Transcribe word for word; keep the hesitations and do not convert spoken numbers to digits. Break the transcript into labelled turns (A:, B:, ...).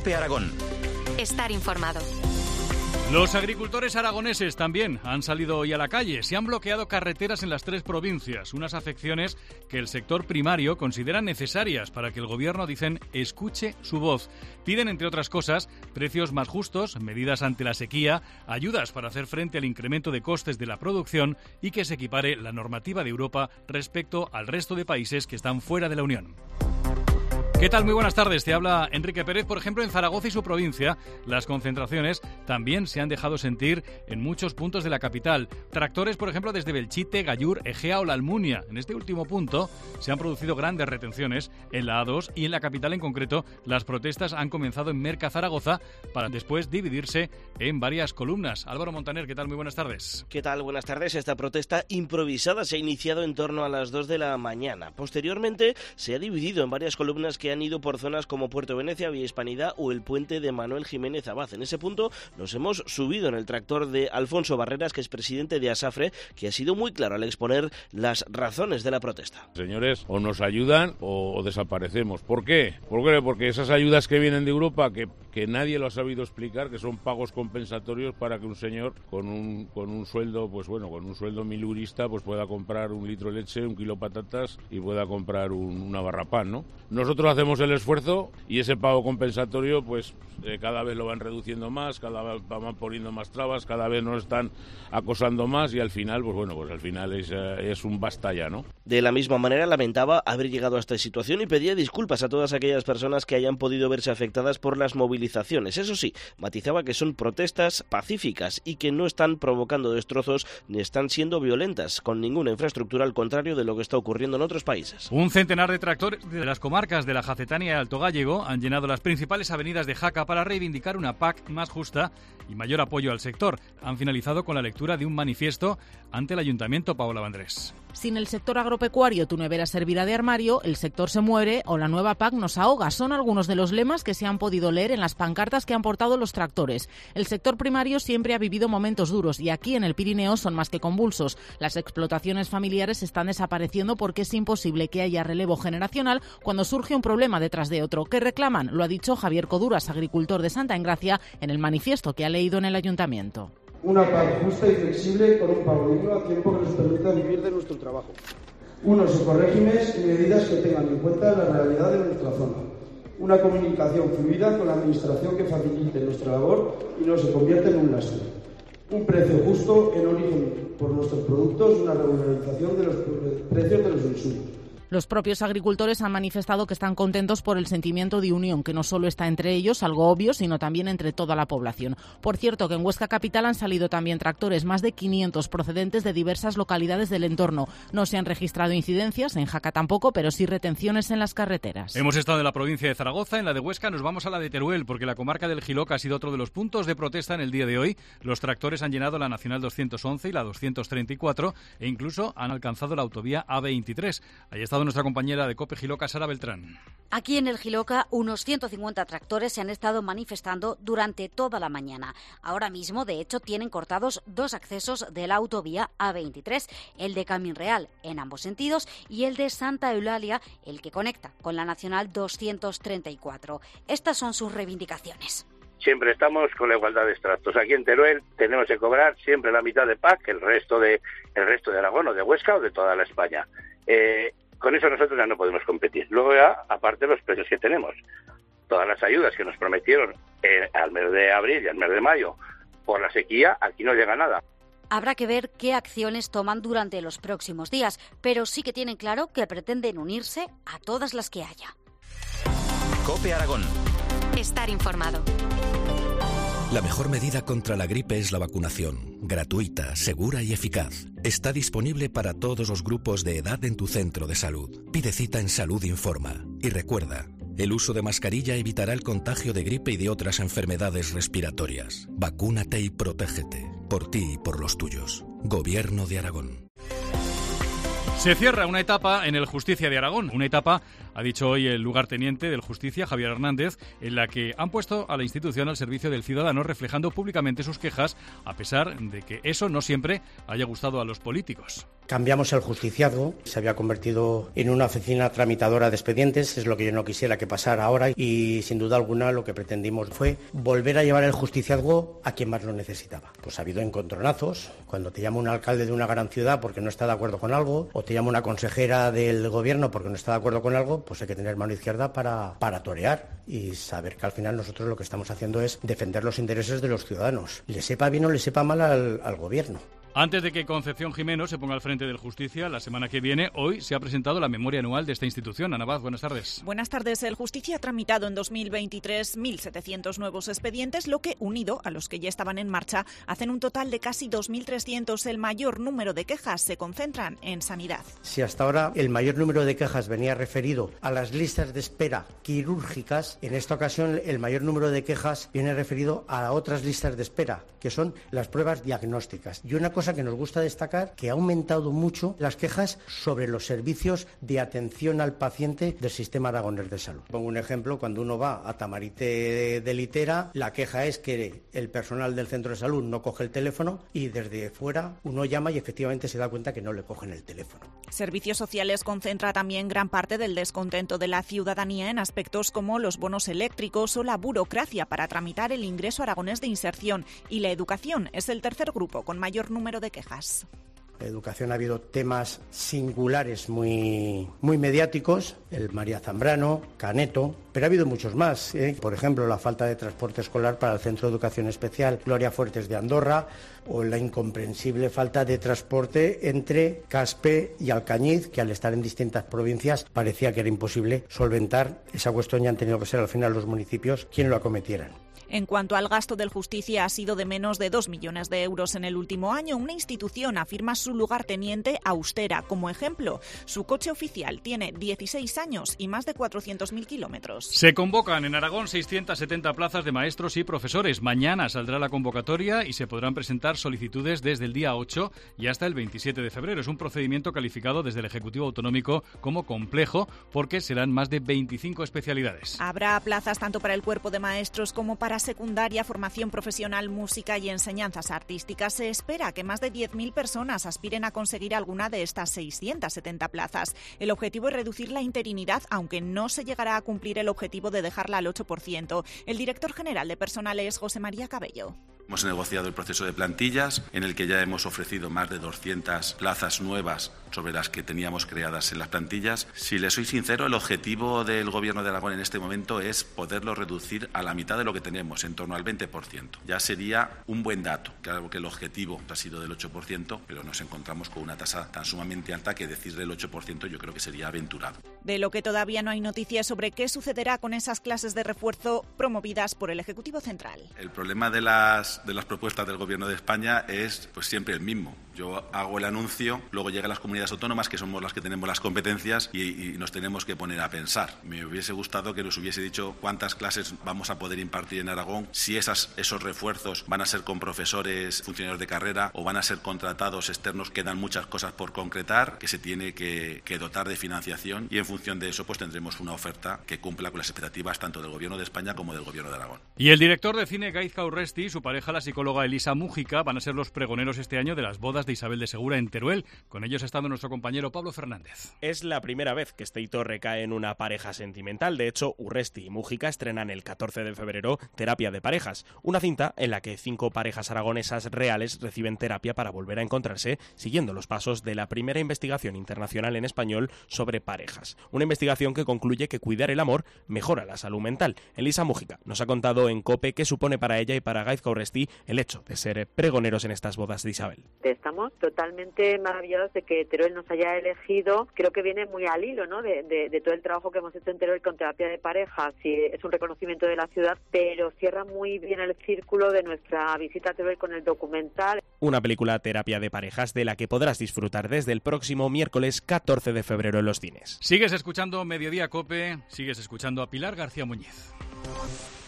A: COPE Aragón.
B: Estar informado.
C: Los agricultores aragoneses también han salido hoy a la calle. Se han bloqueado carreteras en las tres provincias, unas afecciones que el sector primario considera necesarias para que el gobierno, dicen, escuche su voz. Piden, entre otras cosas, precios más justos, medidas ante la sequía, ayudas para hacer frente al incremento de costes de la producción y que se equipare la normativa de Europa respecto al resto de países que están fuera de la Unión. ¿Qué tal? Muy buenas tardes. Te habla Enrique Pérez. Por ejemplo, en Zaragoza y su provincia, las concentraciones también se han dejado sentir en muchos puntos de la capital. Tractores, por ejemplo, desde Belchite, Gallur, Egea o La Almunia. En este último punto se han producido grandes retenciones en la A dos y en la capital en concreto. Las protestas han comenzado en Merca, Zaragoza, para después dividirse en varias columnas. Álvaro Montaner, ¿qué tal? Muy buenas tardes.
D: ¿Qué tal? Buenas tardes. Esta protesta improvisada se ha iniciado en torno a las dos de la mañana. Posteriormente se ha dividido en varias columnas que han ido por zonas como Puerto Venecia, Vía Hispanidad o el puente de Manuel Jiménez Abad. En ese punto nos hemos subido en el tractor de Alfonso Barreras, que es presidente de ASAFRE, que ha sido muy claro al exponer las razones de la protesta.
E: Señores, o nos ayudan o, o desaparecemos. ¿Por qué? ¿Por qué? Porque esas ayudas que vienen de Europa, que, que nadie lo ha sabido explicar, que son pagos compensatorios para que un señor con un, con un sueldo, pues bueno, con un sueldo milurista, pues pueda comprar un litro de leche, un kilo de patatas y pueda comprar un, una barra pan, ¿no? Nosotros hacemos el esfuerzo y ese pago compensatorio pues eh, cada vez lo van reduciendo más, cada vez van poniendo más trabas, cada vez nos están acosando más y al final, pues bueno, pues al final es, eh, es un basta ya, ¿no?
D: De la misma manera lamentaba haber llegado a esta situación y pedía disculpas a todas aquellas personas que hayan podido verse afectadas por las movilizaciones. Eso sí, matizaba que son protestas pacíficas y que no están provocando destrozos ni están siendo violentas con ninguna infraestructura, al contrario de lo que está ocurriendo en otros países.
C: Un centenar de tractores de las comarcas de la Jacetania y Alto Gállego han llenado las principales avenidas de Jaca para reivindicar una P A C más justa y mayor apoyo al sector. Han finalizado con la lectura de un manifiesto ante el Ayuntamiento. Paola Vandrés.
F: Sin el sector agropecuario, tu nevera servirá de armario, el sector se muere o la nueva P A C nos ahoga. Son algunos de los lemas que se han podido leer en las pancartas que han portado los tractores. El sector primario siempre ha vivido momentos duros y aquí en el Pirineo son más que convulsos. Las explotaciones familiares están desapareciendo porque es imposible que haya relevo generacional cuando surge un problema detrás de otro. ¿Qué reclaman? Lo ha dicho Javier Coduras, agricultor de Santa Engracia, en el manifiesto que ha leído en el Ayuntamiento.
G: Una P A C justa y flexible con un pago digno a tiempo que nos permita vivir de nuestro trabajo. Unos ecoregímenes y medidas que tengan en cuenta la realidad de nuestra zona. Una comunicación fluida con la administración que facilite nuestra labor y no se convierta en un lastre. Un precio justo en origen por nuestros productos y una regularización de los precios de los insumos.
F: Los propios agricultores han manifestado que están contentos por el sentimiento de unión, que no solo está entre ellos, algo obvio, sino también entre toda la población. Por cierto, que en Huesca Capital han salido también tractores, más de quinientos procedentes de diversas localidades del entorno. No se han registrado incidencias, en Jaca tampoco, pero sí retenciones en las carreteras.
C: Hemos estado en la provincia de Zaragoza, en la de Huesca, nos vamos a la de Teruel, porque la comarca del Jiloca ha sido otro de los puntos de protesta en el día de hoy. Los tractores han llenado la Nacional doscientos once y la doscientos treinta y cuatro e incluso han alcanzado la autovía A veintitrés. Ahí ha estado nuestra compañera de COPE Jiloca, Sara Beltrán.
H: Aquí en el Jiloca, unos ciento cincuenta tractores se han estado manifestando durante toda la mañana. Ahora mismo, de hecho, tienen cortados dos accesos de la autovía A veintitrés, el de Camín Real en ambos sentidos y el de Santa Eulalia, el que conecta con la Nacional doscientos treinta y cuatro. Estas son sus reivindicaciones.
I: Siempre estamos con la igualdad de estratos. Aquí en Teruel tenemos que cobrar siempre la mitad de P A C que el resto de el resto de Aragón o de Huesca o de toda la España. Eh, Con eso nosotros ya no podemos competir. Luego ya, aparte los precios que tenemos, todas las ayudas que nos prometieron eh, al mes de abril y al mes de mayo por la sequía, aquí no llega nada.
H: Habrá que ver qué acciones toman durante los próximos días, pero sí que tienen claro que pretenden unirse a todas las que haya.
A: COPE Aragón.
B: Estar informado.
J: La mejor medida contra la gripe es la vacunación, gratuita, segura y eficaz. Está disponible para todos los grupos de edad en tu centro de salud. Pide cita en Salud Informa. Y recuerda, el uso de mascarilla evitará el contagio de gripe y de otras enfermedades respiratorias. Vacúnate y protégete, por ti y por los tuyos. Gobierno de Aragón.
C: Se cierra una etapa en el Justicia de Aragón, una etapa, ha dicho hoy el lugarteniente del Justicia, Javier Hernández, en la que han puesto a la institución al servicio del ciudadano, reflejando públicamente sus quejas, a pesar de que eso no siempre haya gustado a los políticos.
K: Cambiamos el justiciazgo, se había convertido en una oficina tramitadora de expedientes, es lo que yo no quisiera que pasara ahora, y sin duda alguna lo que pretendimos fue volver a llevar el justiciazgo a quien más lo necesitaba. Pues ha habido encontronazos, cuando te llama un alcalde de una gran ciudad porque no está de acuerdo con algo, o te llama una consejera del gobierno porque no está de acuerdo con algo, pues hay que tener mano izquierda para, para torear y saber que al final nosotros lo que estamos haciendo es defender los intereses de los ciudadanos, le sepa bien o le sepa mal al, al gobierno.
C: Antes de que Concepción Jimeno se ponga al frente del Justicia la semana que viene, hoy se ha presentado la memoria anual de esta institución. Ana Vaz, buenas tardes.
L: Buenas tardes. El Justicia ha tramitado en dos mil veintitrés mil setecientos nuevos expedientes, lo que, unido a los que ya estaban en marcha, hacen un total de casi dos mil trescientos. El mayor número de quejas se concentran en sanidad.
K: Si hasta ahora el mayor número de quejas venía referido a las listas de espera quirúrgicas, en esta ocasión el mayor número de quejas viene referido a otras listas de espera, que son las pruebas diagnósticas. Y una cosa que nos gusta destacar, que ha aumentado mucho las quejas sobre los servicios de atención al paciente del sistema aragonés de salud. Pongo un ejemplo, cuando uno va a Tamarite de Litera, la queja es que el personal del centro de salud no coge el teléfono y desde fuera uno llama y efectivamente se da cuenta que no le cogen el teléfono.
L: Servicios Sociales concentra también gran parte del descontento de la ciudadanía en aspectos como los bonos eléctricos o la burocracia para tramitar el ingreso aragonés de inserción, y la educación es el tercer grupo con mayor número de quejas.
K: En educación ha habido temas singulares muy, muy mediáticos, el María Zambrano, Caneto, pero ha habido muchos más, ¿eh? Por ejemplo, la falta de transporte escolar para el Centro de Educación Especial Gloria Fuertes de Andorra, o la incomprensible falta de transporte entre Caspe y Alcañiz, que al estar en distintas provincias parecía que era imposible solventar esa cuestión y han tenido que ser al final los municipios quienes lo acometieran.
L: En cuanto al gasto del Justicia, ha sido de menos de dos millones de euros en el último año. Una institución afirma su lugarteniente austera. Como ejemplo, su coche oficial tiene dieciséis años y más de cuatrocientos mil kilómetros.
C: Se convocan en Aragón seiscientas setenta plazas de maestros y profesores. Mañana saldrá la convocatoria y se podrán presentar solicitudes desde el día ocho y hasta el veintisiete de febrero. Es un procedimiento calificado desde el Ejecutivo Autonómico como complejo porque serán más de veinticinco especialidades.
L: Habrá plazas tanto para el cuerpo de maestros como para secundaria, formación profesional, música y enseñanzas artísticas. Se espera que más de diez mil personas aspiren a conseguir alguna de estas seiscientas setenta plazas. El objetivo es reducir la interinidad, aunque no se llegará a cumplir el objetivo de dejarla al ocho por ciento. El director general de personal es José María Cabello.
M: Hemos negociado el proceso de plantillas, en el que ya hemos ofrecido más de doscientas plazas nuevas sobre las que teníamos creadas en las plantillas. Si le soy sincero, el objetivo del Gobierno de Aragón en este momento es poderlo reducir a la mitad de lo que tenemos, en torno al veinte por ciento. Ya sería un buen dato. Claro que el objetivo ha sido del ocho por ciento, pero nos encontramos con una tasa tan sumamente alta que decirle el ocho por ciento yo creo que sería aventurado.
L: De lo que todavía no hay noticias sobre qué sucederá con esas clases de refuerzo promovidas por el Ejecutivo Central.
M: El problema de las de las propuestas del Gobierno de España es pues siempre el mismo. Yo hago el anuncio, luego llegan las comunidades autónomas, que somos las que tenemos las competencias, y, y nos tenemos que poner a pensar. Me hubiese gustado que nos hubiese dicho cuántas clases vamos a poder impartir en Aragón, si esas, esos refuerzos van a ser con profesores, funcionarios de carrera, o van a ser contratados externos. Quedan muchas cosas por concretar, que se tiene que, que dotar de financiación, y en función de eso pues tendremos una oferta que cumpla con las expectativas tanto del Gobierno de España como del Gobierno de Aragón.
C: Y el director de cine Gaizka Urresti y su pareja, la psicóloga Elisa Mújica, van a ser los pregoneros este año de las bodas de Isabel de Segura en Teruel. Con ellos ha estado nuestro compañero Pablo Fernández.
N: Es la primera vez que este hito recae en una pareja sentimental. De hecho, Urresti y Mújica estrenan el catorce de febrero Terapia de Parejas, una cinta en la que cinco parejas aragonesas reales reciben terapia para volver a encontrarse, siguiendo los pasos de la primera investigación internacional en español sobre parejas. Una investigación que concluye que cuidar el amor mejora la salud mental. Elisa Mújica nos ha contado en COPE qué supone para ella y para Gaizka Urresti el hecho de ser pregoneros en estas bodas de Isabel.
O: Estamos totalmente maravillados de que Teruel nos haya elegido. Creo que viene muy al hilo, ¿no?, de, de, de todo el trabajo que hemos hecho en Teruel con terapia de pareja. Sí, es un reconocimiento de la ciudad, pero cierra muy bien el círculo de nuestra visita a Teruel con el documental.
N: Una película, Terapia de Parejas, de la que podrás disfrutar desde el próximo miércoles catorce de febrero en los cines.
C: Sigues escuchando Mediodía COPE, sigues escuchando a Pilar García Muñiz.